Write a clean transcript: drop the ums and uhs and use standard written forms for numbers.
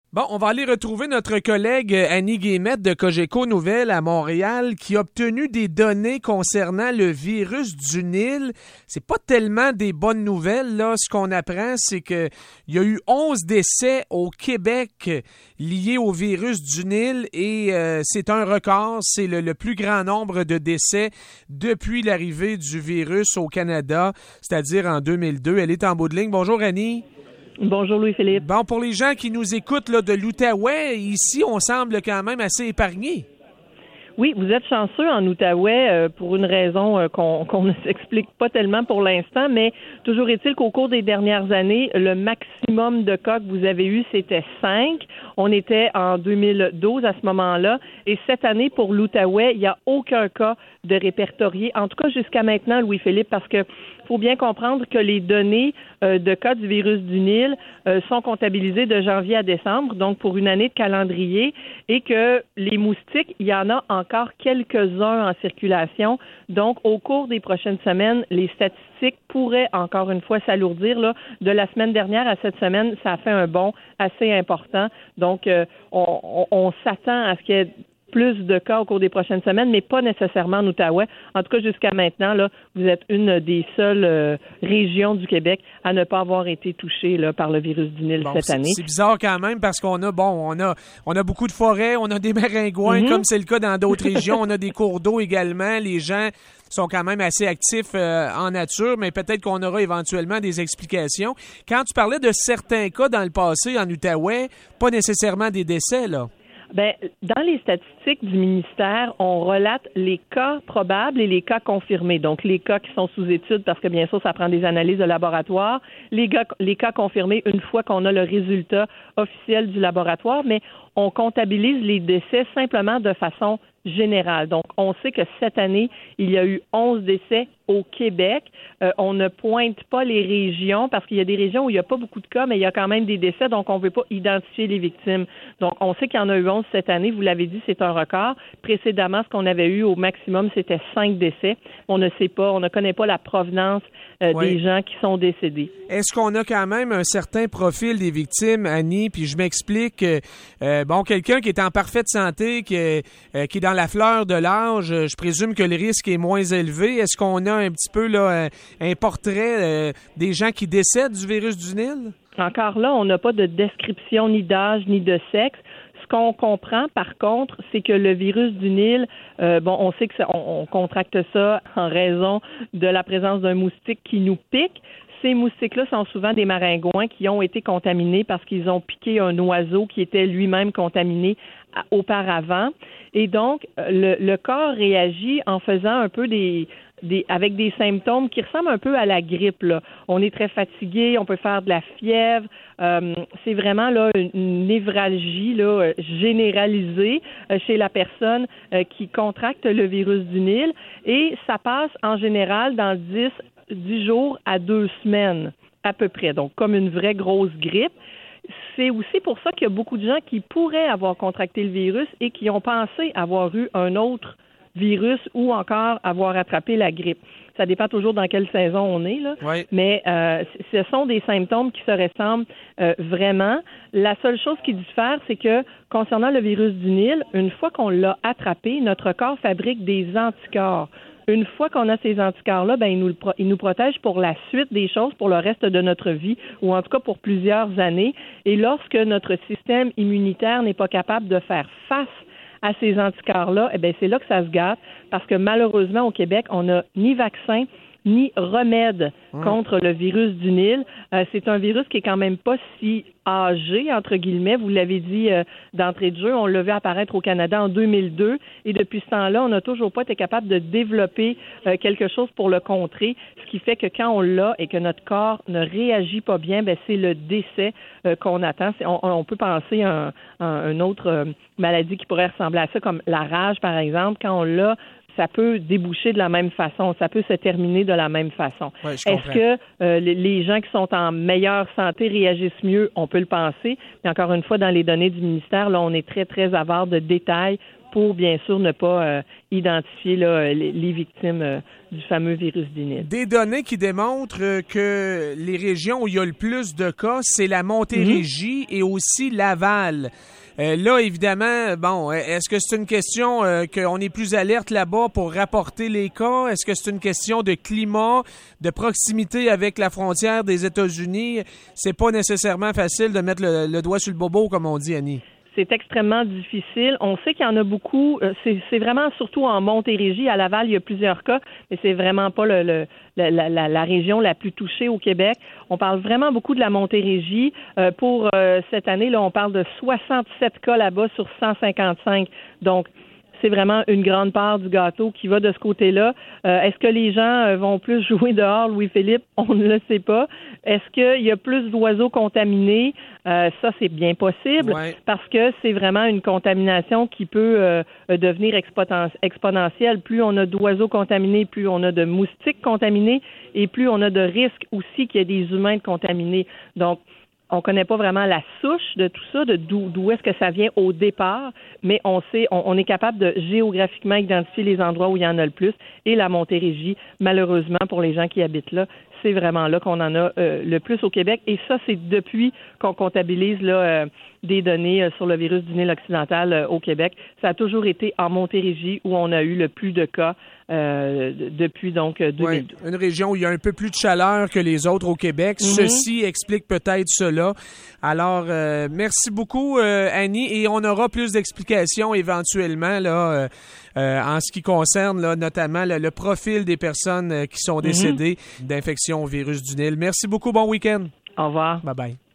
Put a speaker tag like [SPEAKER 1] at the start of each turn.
[SPEAKER 1] Bon, on va aller retrouver notre collègue Annie Guillemette de Cogeco Nouvelles à Montréal qui a obtenu des données concernant le virus du Nil. C'est pas tellement des bonnes nouvelles, là. Ce qu'on apprend, c'est que il y a eu 11 décès au Québec liés au virus du Nil et c'est un record. C'est le plus grand nombre de décès depuis l'arrivée du virus au Canada, c'est-à-dire en 2002. Elle est en bout de ligne. Bonjour, Annie.
[SPEAKER 2] Bonjour Louis-Philippe.
[SPEAKER 1] Bon, pour les gens qui nous écoutent là, de l'Outaouais, ici, on semble quand même assez épargnés.
[SPEAKER 2] Oui, vous êtes chanceux en Outaouais pour une raison qu'on ne s'explique pas tellement pour l'instant, mais toujours est-il qu'au cours des dernières années, le maximum de cas que vous avez eu, c'était 5. On était en 2012 à ce moment-là. Et cette année, pour l'Outaouais, il n'y a aucun cas de répertorié, en tout cas jusqu'à maintenant, Louis-Philippe, parce que faut bien comprendre que les données de cas du virus du Nil sont comptabilisées de janvier à décembre, donc pour une année de calendrier, et que les moustiques, il y en a encore quelques-uns en circulation. Donc, au cours des prochaines semaines, les statistiques pourraient encore une fois s'alourdir. Là, de la semaine dernière à cette semaine, ça a fait un bond assez important. Donc, on s'attend à ce qu'il y ait plus de cas au cours des prochaines semaines, mais pas nécessairement en Outaouais. En tout cas, jusqu'à maintenant, là, vous êtes une des seules régions du Québec à ne pas avoir été touchée là, par le virus du Nil cette année.
[SPEAKER 1] C'est bizarre quand même parce qu'on a on a beaucoup de forêts, on a des maringouins, comme c'est le cas dans d'autres régions, on a des cours d'eau également. Les gens sont quand même assez actifs en nature, mais peut-être qu'on aura éventuellement des explications. Quand tu parlais de certains cas dans le passé en Outaouais, pas nécessairement des décès, là.
[SPEAKER 2] Ben, dans les statistiques du ministère, on relate les cas probables et les cas confirmés. Donc, les cas qui sont sous étude, parce que bien sûr, ça prend des analyses de laboratoire. Les cas confirmés une fois qu'on a le résultat officiel du laboratoire, mais on comptabilise les décès simplement de façon générale. Donc, on sait que cette année, il y a eu 11 décès au Québec. On ne pointe pas les régions parce qu'il y a des régions où il n'y a pas beaucoup de cas, mais il y a quand même des décès, donc on ne veut pas identifier les victimes. Donc, on sait qu'il y en a eu 11 cette année. Vous l'avez dit, c'est un record. Précédemment, ce qu'on avait eu au maximum, c'était 5 décès. On ne sait pas, on ne connaît pas la provenance des gens qui sont décédés.
[SPEAKER 1] Est-ce qu'on a quand même un certain profil des victimes, Annie? Puis je m'explique. Quelqu'un qui est en parfaite santé, qui est dans la fleur de l'âge, je présume que le risque est moins élevé. Est-ce qu'on a un petit peu là un portrait des gens qui décèdent du virus du Nil?
[SPEAKER 2] Encore là, on n'a pas de description ni d'âge ni de sexe. Ce qu'on comprend, par contre, c'est que le virus du Nil, on sait que on contracte ça en raison de la présence d'un moustique qui nous pique. Ces moustiques-là sont souvent des maringouins qui ont été contaminés parce qu'ils ont piqué un oiseau qui était lui-même contaminé auparavant. Et donc, le corps réagit en faisant un peu avec des symptômes qui ressemblent un peu à la grippe, là. On est très fatigué, on peut faire de la fièvre. C'est vraiment là une névralgie là, généralisée chez la personne qui contracte le virus du Nil. Et ça passe en général dans 10 jours à 2 semaines à peu près, donc comme une vraie grosse grippe. C'est aussi pour ça qu'il y a beaucoup de gens qui pourraient avoir contracté le virus et qui ont pensé avoir eu un autre virus ou encore avoir attrapé la grippe. Ça dépend toujours dans quelle saison on est, là.
[SPEAKER 1] Oui.
[SPEAKER 2] Mais ce sont des symptômes qui se ressemblent vraiment. La seule chose qui diffère, c'est que concernant le virus du Nil, une fois qu'on l'a attrapé, notre corps fabrique des anticorps. Une fois qu'on a ces anticorps-là, il nous protège pour la suite des choses, pour le reste de notre vie, ou en tout cas pour plusieurs années. Et lorsque notre système immunitaire n'est pas capable de faire face à ces anticorps-là, c'est là que ça se gâte, parce que malheureusement, au Québec, on n'a ni vaccin, ni remède contre le virus du Nil. C'est un virus qui est quand même pas si âgé, entre guillemets. Vous l'avez dit d'entrée de jeu, on l'a vu apparaître au Canada en 2002 et depuis ce temps-là, on n'a toujours pas été capable de développer quelque chose pour le contrer, ce qui fait que quand on l'a et que notre corps ne réagit pas bien, c'est le décès qu'on attend. On peut penser à une autre maladie qui pourrait ressembler à ça, comme la rage, par exemple. Quand on l'a, ça peut déboucher de la même façon, ça peut se terminer de la même façon.
[SPEAKER 1] Ouais,
[SPEAKER 2] est-ce que les gens qui sont en meilleure santé réagissent mieux? On peut le penser. Mais encore une fois, dans les données du ministère, là, on est très, très avare de détails pour bien sûr ne pas identifier là, les victimes du fameux virus du Nil.
[SPEAKER 1] Des données qui démontrent que les régions où il y a le plus de cas, c'est la Montérégie et aussi Laval. Là, évidemment, bon, est-ce que c'est une question qu'on est plus alerte là-bas pour rapporter les cas? Est-ce que c'est une question de climat, de proximité avec la frontière des États-Unis? C'est pas nécessairement facile de mettre le doigt sur le bobo, comme on dit, Annie.
[SPEAKER 2] C'est extrêmement difficile. On sait qu'il y en a beaucoup. C'est vraiment surtout en Montérégie. À Laval, il y a plusieurs cas, mais c'est vraiment pas la région la plus touchée au Québec. On parle vraiment beaucoup de la Montérégie. Pour cette année, là, on parle de 67 cas là-bas sur 155. Donc, c'est vraiment une grande part du gâteau qui va de ce côté-là. Est-ce que les gens vont plus jouer dehors, Louis-Philippe? On ne le sait pas. Est-ce qu'il y a plus d'oiseaux contaminés? Ça, c'est bien possible parce que c'est vraiment une contamination qui peut devenir exponentielle. Plus on a d'oiseaux contaminés, plus on a de moustiques contaminés et plus on a de risques aussi qu'il y ait des humains contaminés. Donc, on connaît pas vraiment la souche de tout ça, de d'où est-ce que ça vient au départ, mais on sait, on est capable de géographiquement identifier les endroits où il y en a le plus. Et la Montérégie, malheureusement, pour les gens qui habitent là, c'est vraiment là qu'on en a le plus au Québec. Et ça, c'est depuis qu'on comptabilise là des données sur le virus du Nil occidental au Québec. Ça a toujours été en Montérégie où on a eu le plus de cas depuis donc 2012.
[SPEAKER 1] Oui, une région où il y a un peu plus de chaleur que les autres au Québec. Ceci explique peut-être cela. Alors, merci beaucoup, Annie, et on aura plus d'explications éventuellement là en ce qui concerne là, notamment le profil des personnes qui sont décédées d'infection au virus du Nil. Merci beaucoup, bon week-end.
[SPEAKER 2] Au revoir.
[SPEAKER 1] Bye-bye.